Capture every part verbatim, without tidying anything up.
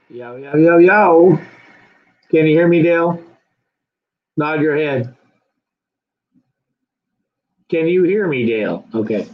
Yo, yo, yo, yo. Can you hear me, Dale? Nod your head. Can you hear me, Dale? Okay.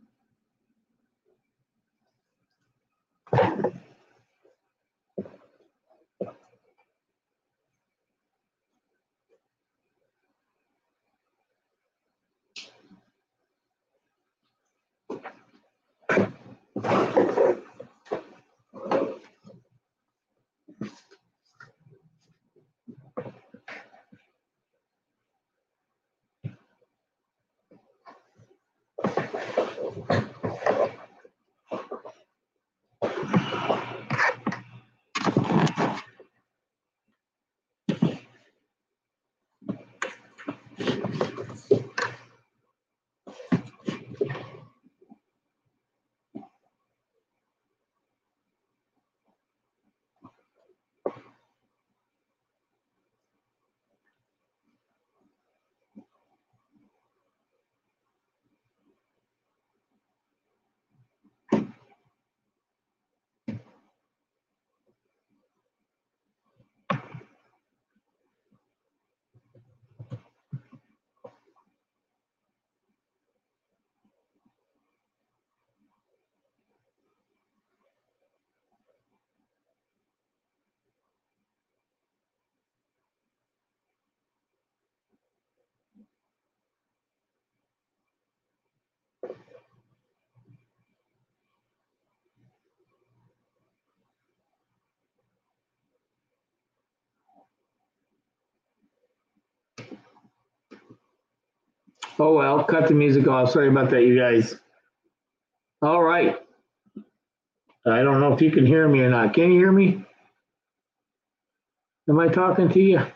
Oh, well, cut the music off. Sorry about that, you guys. All right. I don't know if you can hear me or not. Can you hear me? Am I talking to you?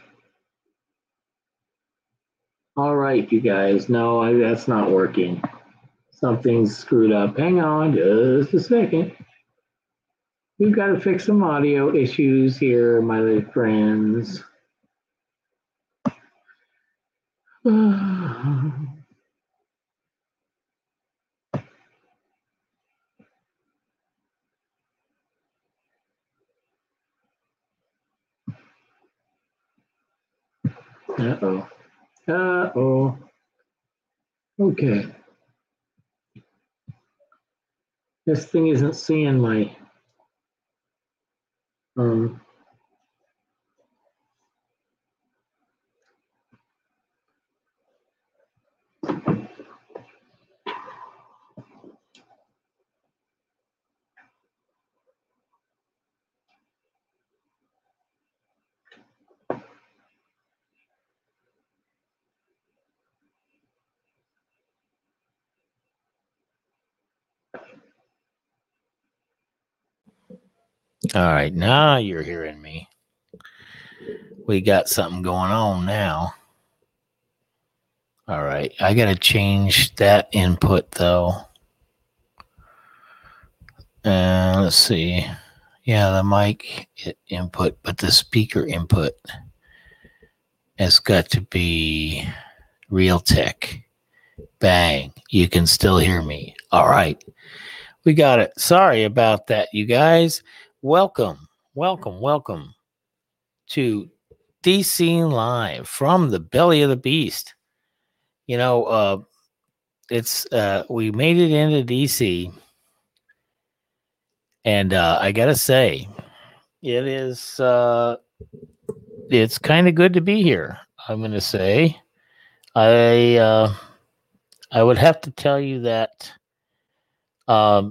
All right, you guys. No, I, that's not working. Something's screwed up. Hang on just a second. We've got to fix some audio issues here, my little friends. Uh-oh. Uh-oh. Okay. This thing isn't seeing my um All right, now you're hearing me. We got something going on now. All right, I got to change that input though. Uh, let's see. Yeah, the mic input, but the speaker input has got to be Realtek. Bang, you can still hear me. All right, we got it. Sorry about that, you guys. Welcome, welcome, welcome to D C Live from the belly of the beast. You know, uh, it's uh, we made it into D C, and uh, I gotta say, it is uh, it's kind of good to be here. I'm gonna say, I uh, I would have to tell you that um,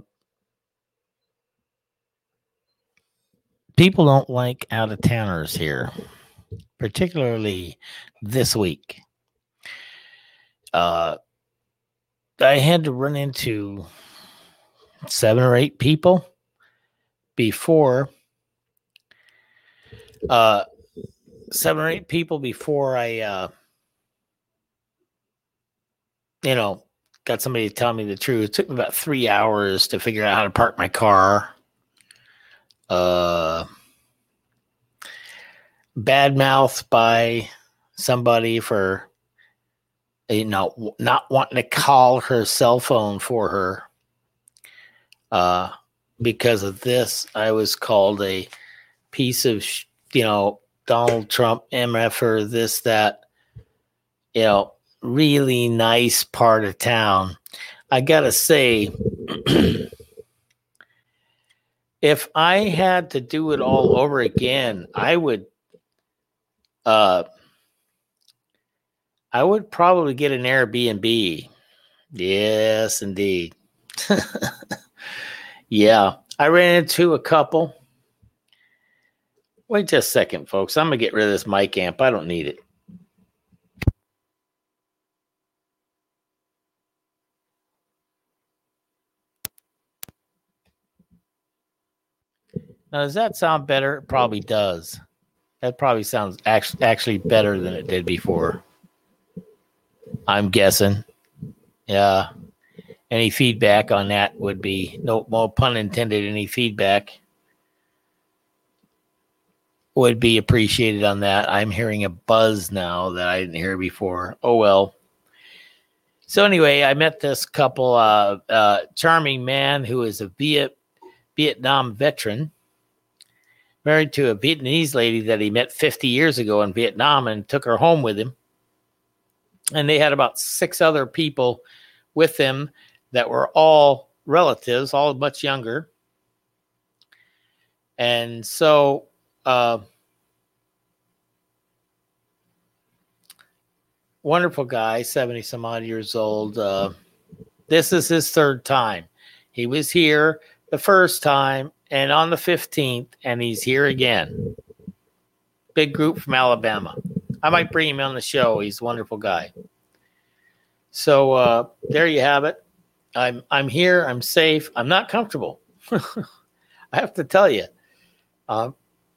people don't like out of towners here, particularly this week. Uh, I had to run into seven or eight people before uh, seven or eight people before I, uh, you know, got somebody to tell me the truth. It took me about three hours to figure out how to park my car. Uh, bad mouth by somebody for, you know, not wanting to call her cell phone for her. Uh, because of this, I was called a piece of, sh- you know, Donald Trump, M F er, this, that, you know, really nice part of town. I got to say, if I had to do it all over again, I would, uh, I would probably get an Airbnb. Yes, indeed. Yeah, I ran into a couple. Wait just a second, folks. I'm going to get rid of this mic amp. I don't need it. Now, does that sound better? It probably does. That probably sounds actually, actually better than it did before. I'm guessing. Yeah. Any feedback on that would be, no, no pun intended, any feedback would be appreciated on that. I'm hearing a buzz now that I didn't hear before. Oh, well. So anyway, I met this couple, uh, uh, charming man who is a Viet, Vietnam veteran, married to a Vietnamese lady that he met fifty years ago in Vietnam and took her home with him. And they had about six other people with them that were all relatives, all much younger. And so, uh, wonderful guy, seventy some odd years old. Uh, this is his third time. He was here the first time and on the fifteenth, and he's here again. Big group from Alabama. I might bring him on the show. He's a wonderful guy. So uh, there you have it. I'm I'm here. I'm safe. I'm not comfortable. I have to tell you. Uh,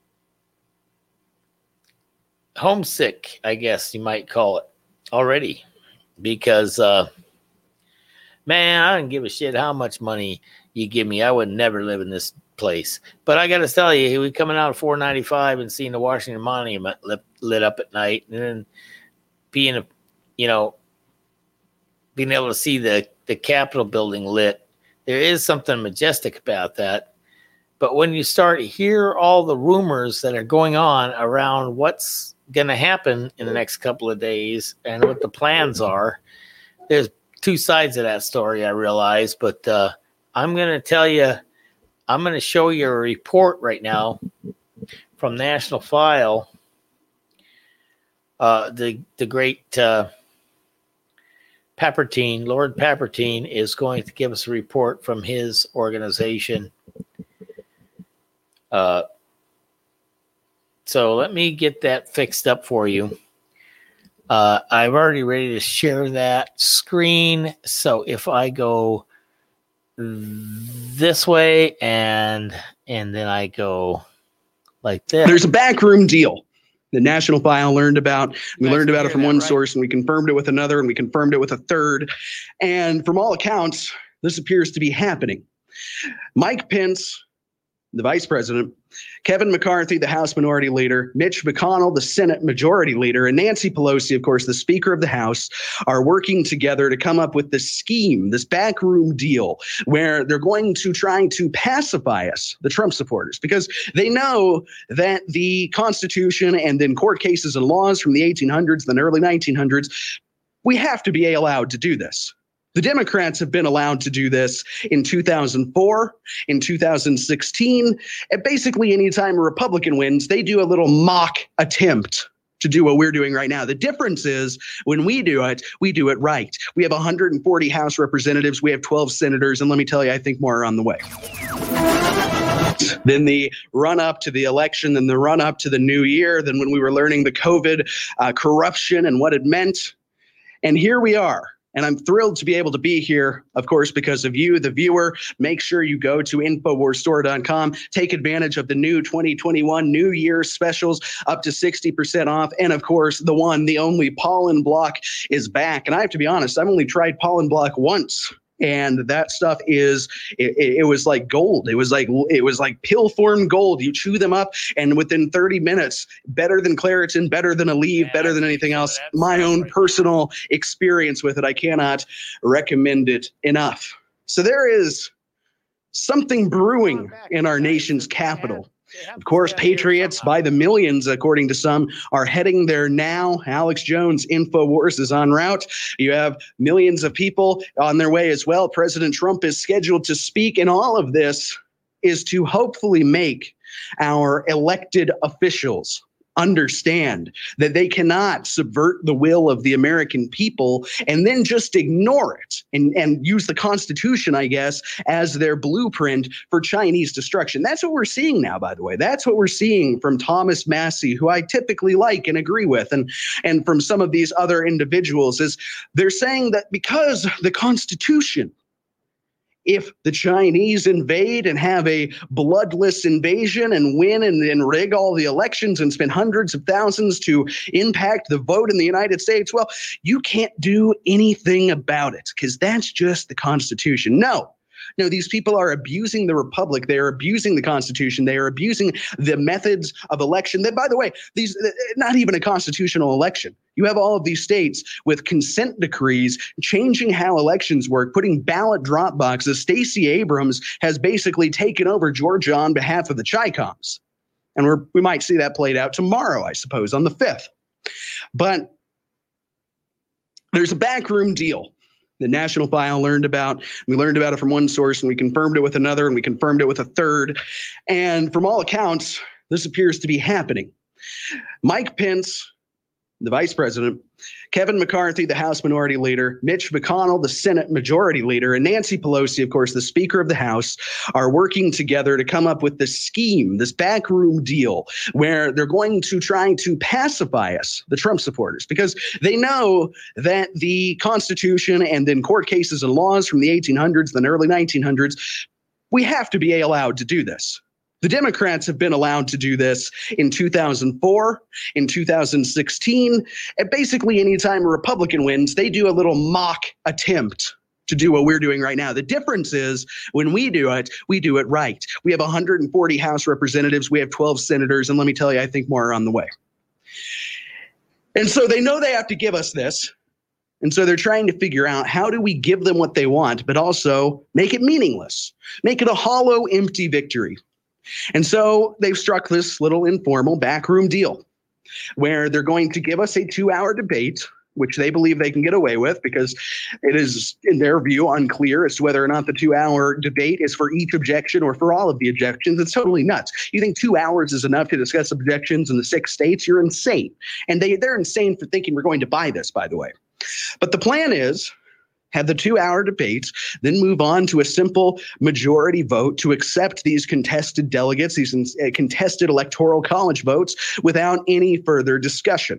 homesick, I guess you might call it already. Because, uh, man, I don't give a shit how much money you give me. I would never live in this place. But I got to tell you, we coming out of four ninety-five and seeing the Washington Monument lit, lit up at night, and then being a, you know, being able to see the, the Capitol building lit. There is something majestic about that. But when you start to hear all the rumors that are going on around what's going to happen in the next couple of days and what the plans are, there's two sides of that story, I realize. But uh, I'm going to tell you, I'm going to show you a report right now from National File. Uh, the, the great... Uh, Pappertine, Lord Pappertine, is going to give us a report from his organization. Uh, so let me get that fixed up for you. Uh, I'm already ready to share that screen. So if I go this way and and then I go like this. There's a backroom deal. The National File learned about. We Nice learned to about it hear from that, one right? source, and we confirmed it with another, and we confirmed it with a third. And from all accounts, this appears to be happening. Mike Pence, the vice president, Kevin McCarthy, the House Minority Leader, Mitch McConnell, the Senate Majority Leader, and Nancy Pelosi, of course, the Speaker of the House, are working together to come up with this scheme, this backroom deal, where they're going to try to pacify us, the Trump supporters, because they know that the Constitution and then court cases and laws from the eighteen hundreds, then early nineteen hundreds, we have to be allowed to do this. The Democrats have been allowed to do this in two thousand four, in two thousand sixteen, and basically anytime a Republican wins, they do a little mock attempt to do what we're doing right now. The difference is when we do it, we do it right. We have one hundred forty House representatives, we have twelve senators, and let me tell you, I think more are on the way. Then the run up to the election, then the run up to the new year, then when we were learning the COVID uh, corruption and what it meant. And here we are. And I'm thrilled to be able to be here, of course, because of you, the viewer. Make sure you go to infowars store dot com. Take advantage of the new twenty twenty-one New Year specials, up to sixty percent off. And of course, the one, the only Pollen Block is back. And I have to be honest, I've only tried Pollen Block once. And that stuff is, it, it was like gold. It was like, it was like pill form gold. You chew them up and within thirty minutes, better than Claritin, better than Aleve, Yeah, better than anything else. that's My own right. personal experience with it. I cannot recommend it enough. So there is something brewing in our nation's capital. Of course, patriots by the millions, according to some, are heading there now. Alex Jones, InfoWars, is en route. You have millions of people on their way as well. President Trump is scheduled to speak, and all of this is to hopefully make our elected officials understand that they cannot subvert the will of the American people and then just ignore it and, and use the Constitution, I guess, as their blueprint for Chinese destruction. That's what we're seeing now, by the way. That's what we're seeing from Thomas Massie, who I typically like and agree with, and, and from some of these other individuals, is they're saying that because the Constitution, if the Chinese invade and have a bloodless invasion and win and, and rig all the elections and spend hundreds of thousands to impact the vote in the United States, well, you can't do anything about it because that's just the Constitution. No. No, these people are abusing the republic. They are abusing the Constitution. They are abusing the methods of election. That, by the way, these not even a constitutional election. You have all of these states with consent decrees changing how elections work, putting ballot drop boxes. Stacey Abrams has basically taken over Georgia on behalf of the Chi-Coms. And we're, we might see that played out tomorrow, I suppose, on the fifth. But there's a backroom deal the National File learned about. We learned about it from one source, and we confirmed it with another, and we confirmed it with a third. And from all accounts, this appears to be happening. Mike Pence, the vice president, Kevin McCarthy, the House Minority Leader, Mitch McConnell, the Senate Majority Leader, and Nancy Pelosi, of course, the Speaker of the House, are working together to come up with this scheme, this backroom deal, where they're going to try to pacify us, the Trump supporters, because they know that the Constitution and then court cases and laws from the eighteen hundreds, then early nineteen hundreds, we have to be allowed to do this. The Democrats have been allowed to do this in two thousand four, in two thousand sixteen, and basically anytime a Republican wins, they do a little mock attempt to do what we're doing right now. The difference is when we do it, we do it right. We have one hundred forty House representatives, we have twelve senators, and let me tell you, I think more are on the way. And so they know they have to give us this. And so they're trying to figure out, how do we give them what they want, but also make it meaningless, make it a hollow, empty victory. And so they've struck this little informal backroom deal where they're going to give us a two-hour debate, which they believe they can get away with because it is, in their view, unclear as to whether or not the two-hour debate is for each objection or for all of the objections. It's totally nuts. You think two hours is enough to discuss objections in the six states? You're insane. And they, they're insane for thinking we're going to buy this, by the way. But the plan is, have the two-hour debates, then move on to a simple majority vote to accept these contested delegates, these uh, contested electoral college votes without any further discussion.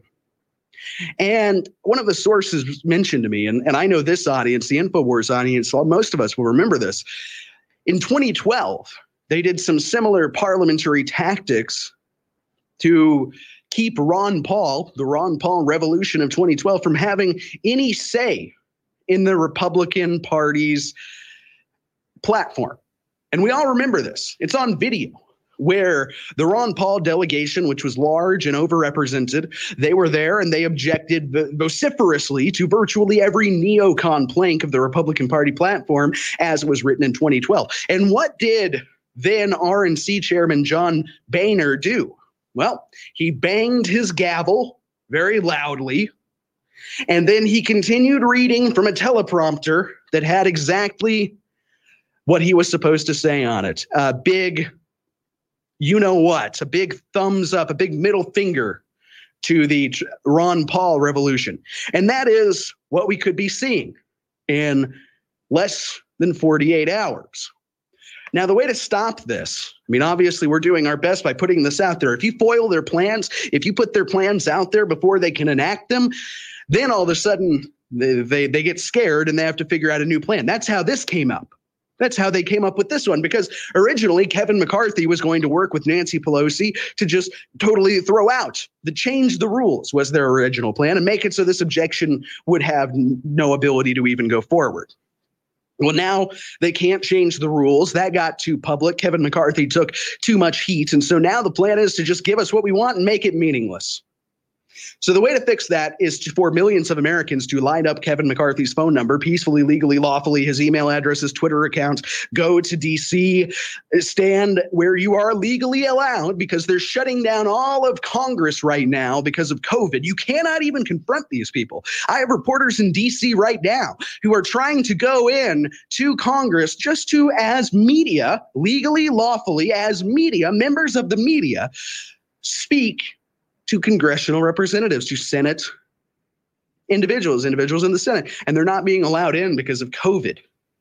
And one of the sources mentioned to me, and, and I know this audience, the InfoWars audience, most of us will remember this. In twenty twelve, they did some similar parliamentary tactics to keep Ron Paul, the Ron Paul revolution of twenty twelve, from having any say in the Republican Party's platform. And we all remember this. It's on video, where the Ron Paul delegation, which was large and overrepresented, they were there and they objected vociferously to virtually every neocon plank of the Republican Party platform as it was written in twenty twelve. And what did then R N C chairman John Boehner do? Well, he banged his gavel very loudly, and then he continued reading from a teleprompter that had exactly what he was supposed to say on it. A big, you know what, a big thumbs up, a big middle finger to the Ron Paul revolution. And that is what we could be seeing in less than forty-eight hours. Now, the way to stop this, I mean, obviously, we're doing our best by putting this out there. If you foil their plans, if you put their plans out there before they can enact them, then all of a sudden they, they, they get scared and they have to figure out a new plan. That's how this came up. That's how they came up with this one, because originally Kevin McCarthy was going to work with Nancy Pelosi to just totally throw out the change the rules was their original plan and make it so this objection would have no ability to even go forward. Well, now they can't change the rules. That got too public. Kevin McCarthy took too much heat. And so now the plan is to just give us what we want and make it meaningless. So the way to fix that is to, for millions of Americans to line up Kevin McCarthy's phone number peacefully, legally, lawfully, his email address, his Twitter account, go to D C, stand where you are legally allowed, because they're shutting down all of Congress right now because of COVID. You cannot even confront these people. I have reporters in D C right now who are trying to go in to Congress just to, as media, legally, lawfully, as media, members of the media, speak to congressional representatives, to Senate individuals, individuals in the Senate, and they're not being allowed in because of COVID.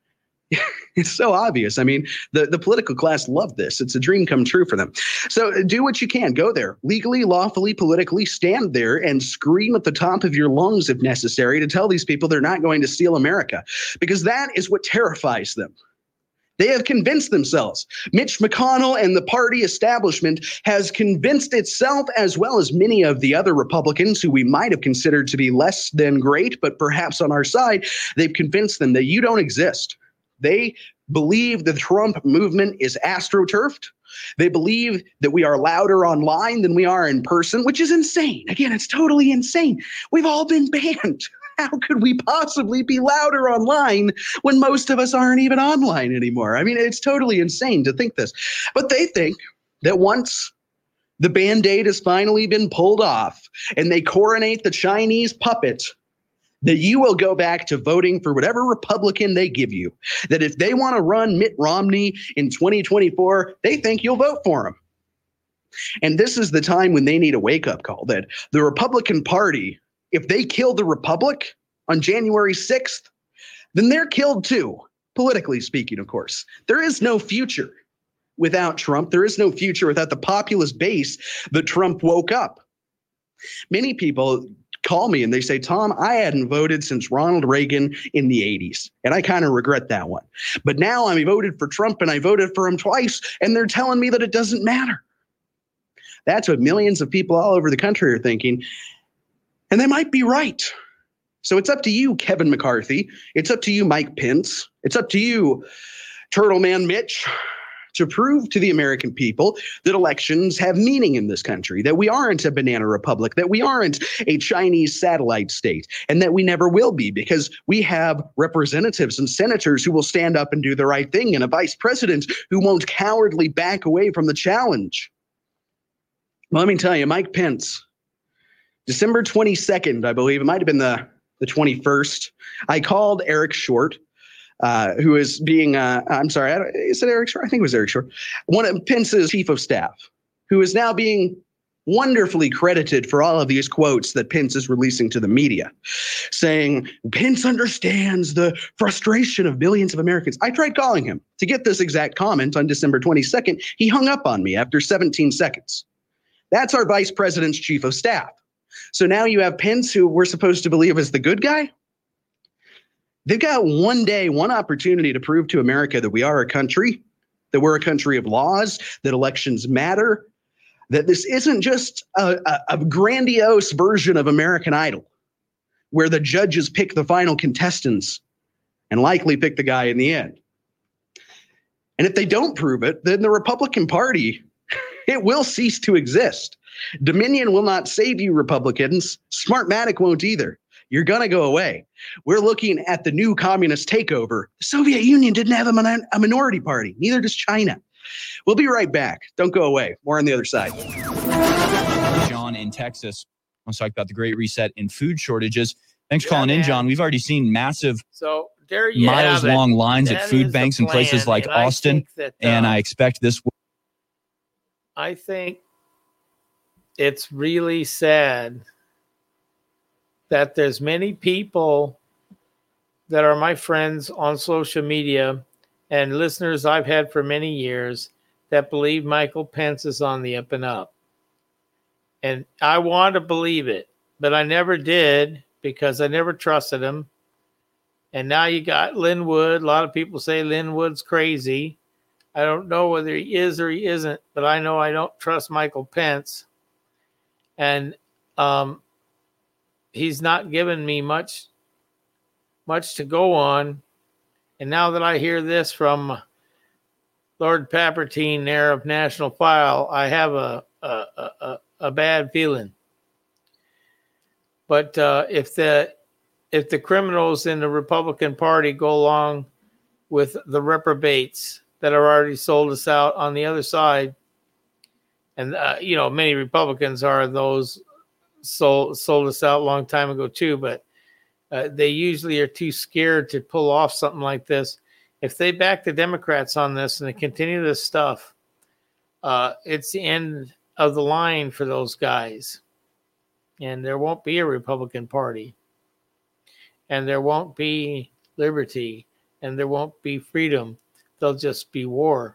It's so obvious. I mean, the, the political class love this. It's a dream come true for them. So do what you can. Go there legally, lawfully, politically, stand there and scream at the top of your lungs if necessary to tell these people they're not going to steal America, because that is what terrifies them. They have convinced themselves. Mitch McConnell and the party establishment has convinced itself, as well as many of the other Republicans who we might have considered to be less than great, but perhaps on our side, they've convinced them that you don't exist. They believe the Trump movement is astroturfed. They believe that we are louder online than we are in person, which is insane. Again, it's totally insane. We've all been banned. How could we possibly be louder online when most of us aren't even online anymore? I mean, it's totally insane to think this. But they think that once the Band-Aid has finally been pulled off and they coronate the Chinese puppet, that you will go back to voting for whatever Republican they give you. That if they want to run Mitt Romney in twenty twenty-four, they think you'll vote for him. And this is the time when they need a wake-up call, that the Republican Party, if they kill the Republic on January sixth, then they're killed too, politically speaking, of course. There is no future without Trump. There is no future without the populist base that Trump woke up. Many people call me and they say, Tom, I hadn't voted since Ronald Reagan in the eighties, and I kind of regret that one. But now I voted for Trump, and I voted for him twice, and they're telling me that it doesn't matter. That's what millions of people all over the country are thinking. And they might be right. So it's up to you, Kevin McCarthy. It's up to you, Mike Pence. It's up to you, Turtle Man Mitch, to prove to the American people that elections have meaning in this country, that we aren't a banana republic, that we aren't a Chinese satellite state, and that we never will be, because we have representatives and senators who will stand up and do the right thing, and a vice president who won't cowardly back away from the challenge. Well, let me tell you, Mike Pence, December twenty-second, I believe, it might have been the, the twenty-first, I called Eric Short, uh, who is being, uh, I'm sorry, I don't, is it Eric Short? I think it was Eric Short, one of Pence's chief of staff, who is now being wonderfully credited for all of these quotes that Pence is releasing to the media, saying Pence understands the frustration of millions of Americans. I tried calling him to get this exact comment on December twenty-second. He hung up on me after seventeen seconds. That's our vice president's chief of staff. So now you have Pence, who we're supposed to believe is the good guy. They've got one day, one opportunity to prove to America that we are a country, that we're a country of laws, that elections matter, that this isn't just a, a, a grandiose version of American Idol, where the judges pick the final contestants and likely pick the guy in the end. And if they don't prove it, then the Republican Party, it will cease to exist. Dominion will not save you, Republicans. Smartmatic won't either. You're going to go away. We're looking at the new communist takeover. The Soviet Union didn't have a, min- a minority party. Neither does China. We'll be right back. Don't go away. More on the other side. John in Texas wants to talk about the Great Reset and food shortages. Thanks for Yeah, calling in, man. John. We've already seen massive So there you have it. miles-long lines at That food is banks the in places plan, like and I Austin, think that, and uh, I expect this will I think it's really sad that there's many people that are my friends on social media and listeners I've had for many years that believe Michael Pence is on the up and up. And I want to believe it, but I never did because I never trusted him. And now you got Lin Wood. A lot of people say Lin Wood's crazy. I don't know whether he is or he isn't, but I know I don't trust Michael Pence. And um, he's not given me much, much to go on. And now that I hear this from Lord Pappertine there of National File, I have a a, a, a bad feeling. But uh, if the if the criminals in the Republican Party go along with the reprobates that are already sold us out on the other side, and uh, you know, many Republicans are those sold sold us out a long time ago too, but uh, they usually are too scared to pull off something like this. If they back the Democrats on this and they continue this stuff, uh, it's the end of the line for those guys. And there won't be a Republican Party. And there won't be liberty. And there won't be freedom. There'll just be war.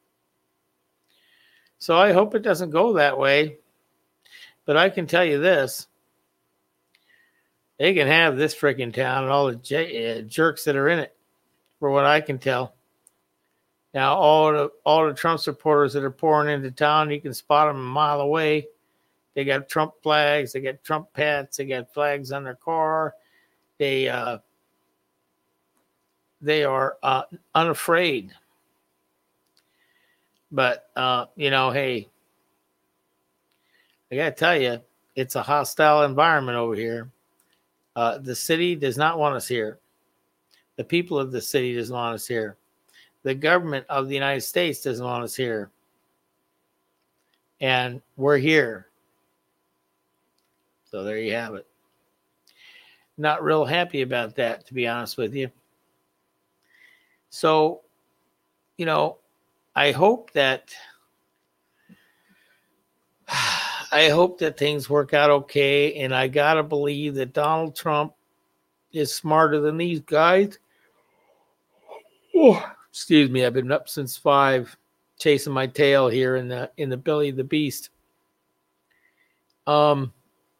So I hope it doesn't go that way. But I can tell you this. They can have this freaking town and all the j- uh, jerks that are in it, for what I can tell. Now, all the all the Trump supporters that are pouring into town, you can spot them a mile away. They got Trump flags. They got Trump hats. They got flags on their car. They uh, they are uh, unafraid. But, uh, you know, hey, I got to tell you, it's a hostile environment over here. Uh, the city does not want us here. The people of the city doesn't want us here. The government of the United States doesn't want us here. And we're here. So there you have it. Not real happy about that, to be honest with you. So, you know, I hope that I hope that things work out okay. And I got to believe that Donald Trump is smarter than these guys. Oh, excuse me. I've been up since five, chasing my tail here in the in the belly of the beast. Um,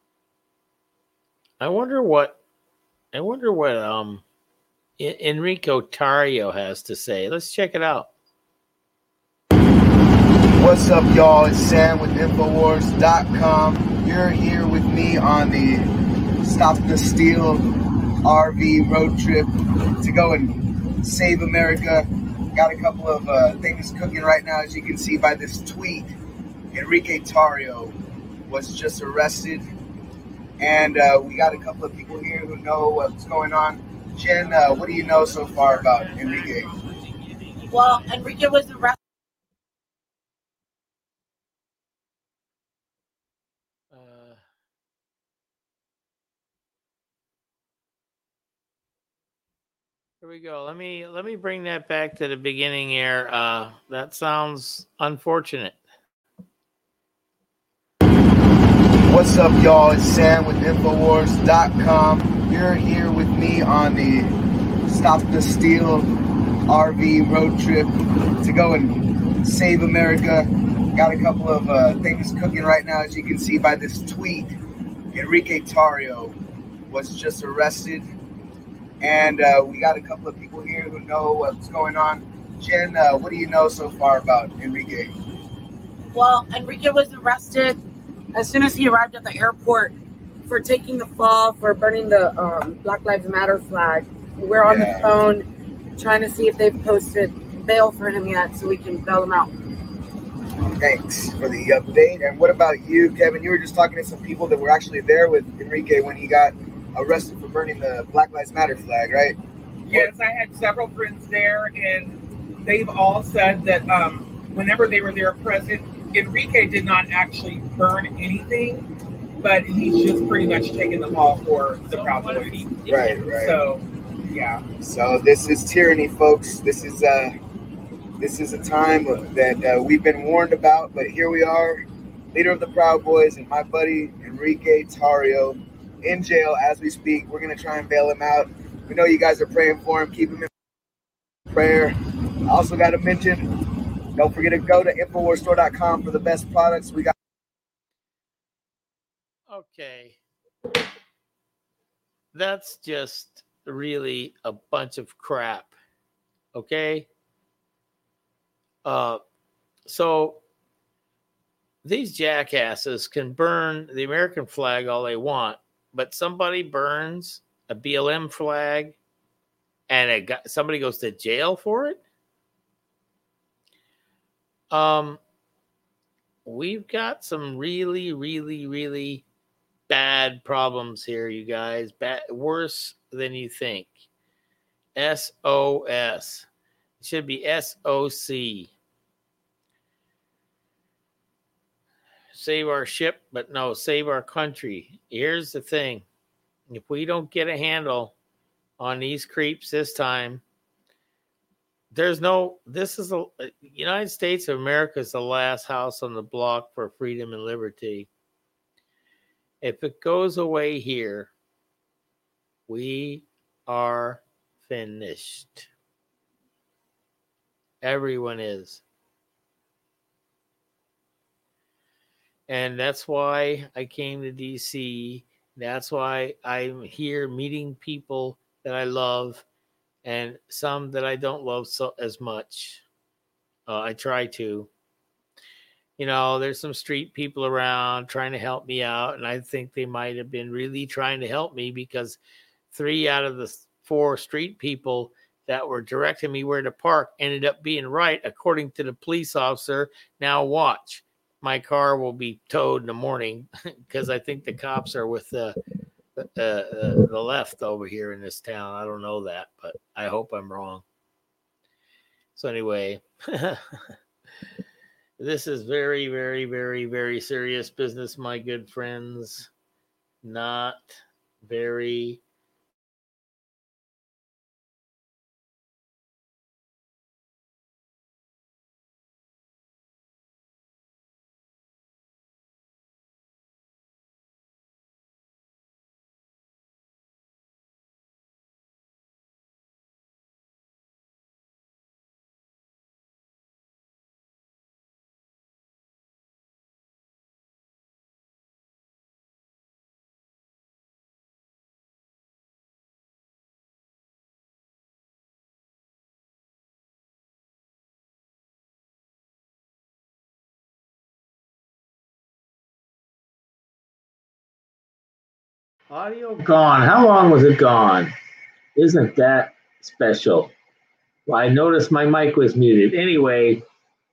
I wonder what I wonder what um Enrico Tarrio has to say. Let's check it out. What's up, y'all? It's Sam with Infowars dot com. You're here with me on the Stop the Steal R V road trip to go and save America. Got a couple of uh, things cooking right now, as you can see by this tweet. Enrique Tarrio was just arrested, and uh, we got a couple of people here who know what's going on. Jen, uh, what do you know so far about Enrique? Well, Enrique was arrested. Uh, here we go. Let me let me bring that back to the beginning here. Uh, that sounds unfortunate. What's up, y'all? It's Sam with Infowars dot com. You're here with me on the Stop the Steal R V road trip to go and save America. Got a couple of uh, things cooking right now, as you can see by this tweet. Enrique Tarrio was just arrested, and uh, we got a couple of people here who know what's going on. Jen, uh, what do you know so far about Enrique? Well, Enrique was arrested as soon as he arrived at the airport for taking the fall, for burning the um, Black Lives Matter flag. We're on Yeah. the phone trying to see if they've posted bail for him yet so we can bail him out. Thanks for the update. And what about you, Kevin? You were just talking to some people that were actually there with Enrique when he got arrested for burning the Black Lives Matter flag, right? Yes, I had several friends there, and they've all said that um, whenever they were there present, Enrique did not actually burn anything, but he's just pretty much taking the fall for the Proud Boys. Right, right. So, yeah. So this is tyranny, folks. This is uh, this is a time that uh, we've been warned about, but here we are, leader of the Proud Boys and my buddy Enrique Tarrio in jail as we speak. We're gonna try and bail him out. We know you guys are praying for him. Keep him in prayer. I also got to mention, don't forget to go to Infowars Store dot com for the best products. We got. Okay. That's just really a bunch of crap. Okay? Uh, so these jackasses can burn the American flag all they want, but somebody burns a B L M flag and it got, somebody goes to jail for it? Um, we've got some really, really, really bad problems here, you guys. Bad, worse than you think. S O S. It should be S O C. Save our ship, but no, save our country. Here's the thing. If we don't get a handle on these creeps this time, there's no, this is the United States of America is the last house on the block for freedom and liberty. If it goes away here, we are finished. Everyone is. And that's why I came to D C. That's why I'm here meeting people that I love and some that I don't love so as much. Uh, I try to. You know, there's some street people around trying to help me out, and I think they might have been really trying to help me because three out of the four street people that were directing me where to park ended up being right, according to the police officer. Now watch. My car will be towed in the morning because I think the cops are with the uh, uh, the left over here in this town. I don't know that, but I hope I'm wrong. So anyway, this is very, very, very, very serious business, my good friends. Not very. Audio gone. How long was it gone? Isn't that special? Well, I noticed my mic was muted. Anyway,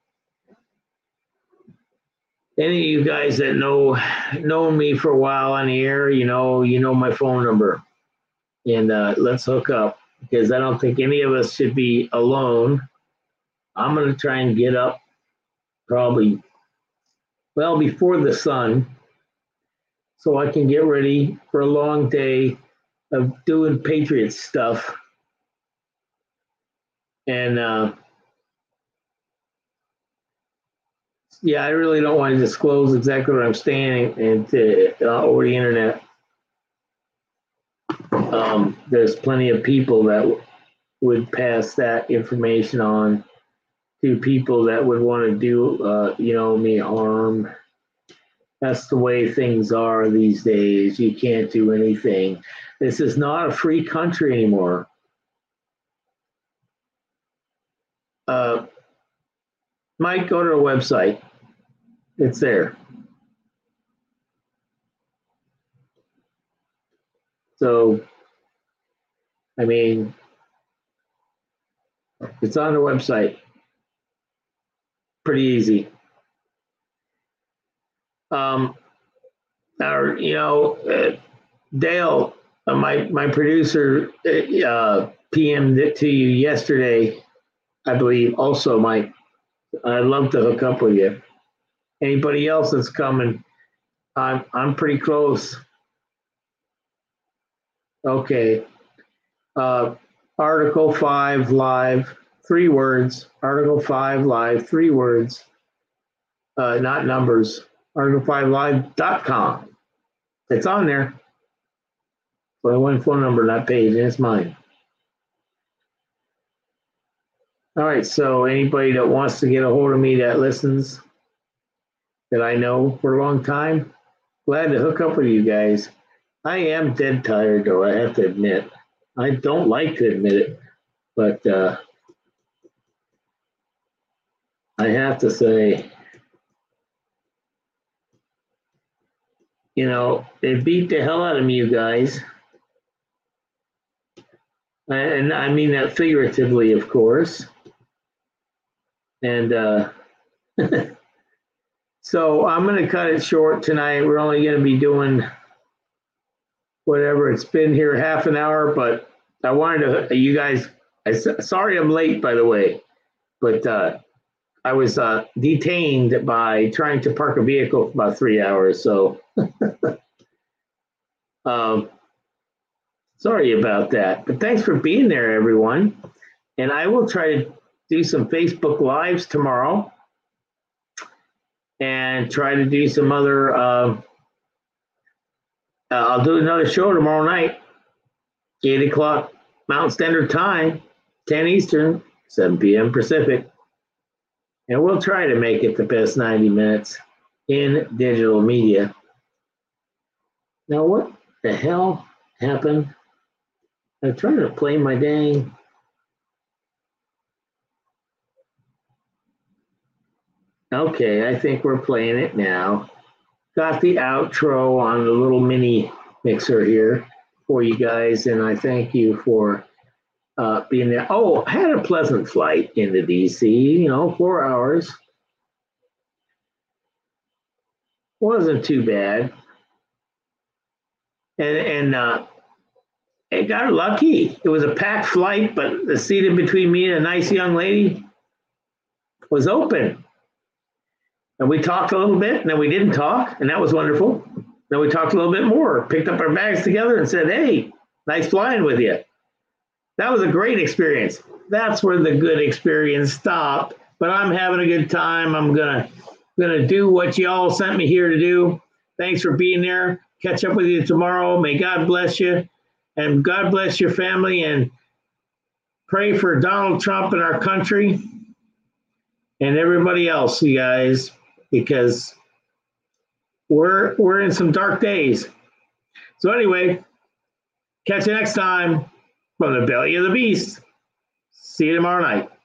any of you guys that know know me for a while on the air, you know, you know my phone number. And uh, let's hook up because I don't think any of us should be alone. I'm going to try and get up probably, well, before the sun so I can get ready for a long day of doing Patriots stuff. And uh, yeah, I really don't want to disclose exactly where I'm standing and to, uh, over the internet. Um, there's plenty of people that w- would pass that information on to people that would want to do, uh, you know, me harm. That's the way things are these days. You can't do anything. This is not a free country anymore. Uh, Mike, go to our website. It's there. So, I mean, it's on the website. Pretty easy. Um, our, you know, uh, Dale, uh, my my producer, uh, P M'd it to you yesterday, I believe. Also, Mike, I'd love to hook up with you. Anybody else that's coming, I'm I'm pretty close. Okay. Uh, Article five live, three words. Article five live, three words. Uh, not numbers. article five live dot com. It's on there. Only one phone number, not page, and it's mine. All right, so anybody that wants to get a hold of me that listens, that I know for a long time, glad to hook up with you guys. I am dead tired, though, I have to admit. I don't like to admit it, but uh, I have to say, you know, they beat the hell out of me, you guys. And I mean that figuratively, of course. And uh, so I'm going to cut it short tonight. We're only going to be doing whatever. It's been here half an hour, but I wanted to, you guys, I, sorry I'm late, by the way, but uh, I was uh, detained by trying to park a vehicle for about three hours. So um, sorry about that, but thanks for being there, everyone. And I will try to do some Facebook Lives tomorrow and try to do some other, uh, I'll do another show tomorrow night, eight o'clock Mountain Standard Time, ten Eastern, seven p.m. Pacific. And we'll try to make it the best ninety minutes in digital media. Now, what the hell happened? I'm trying to play my dang. Okay, I think we're playing it now. Got the outro on the little mini mixer here for you guys, and I thank you for uh, being there. Oh, I had a pleasant flight into D C, you know, four hours. Wasn't too bad. And, and uh, I got lucky. It was a packed flight, but the seat in between me and a nice young lady was open. And we talked a little bit, and then we didn't talk, and that was wonderful. Then we talked a little bit more, picked up our bags together and said, hey, nice flying with you. That was a great experience. That's where the good experience stopped. But I'm having a good time. I'm gonna gonna do what y'all sent me here to do. Thanks for being there. Catch up with you tomorrow. May God bless you, and God bless your family, and pray for Donald Trump and our country and everybody else, you guys, because we're we're in some dark days. So anyway, catch you next time from the belly of the beast. See you tomorrow night.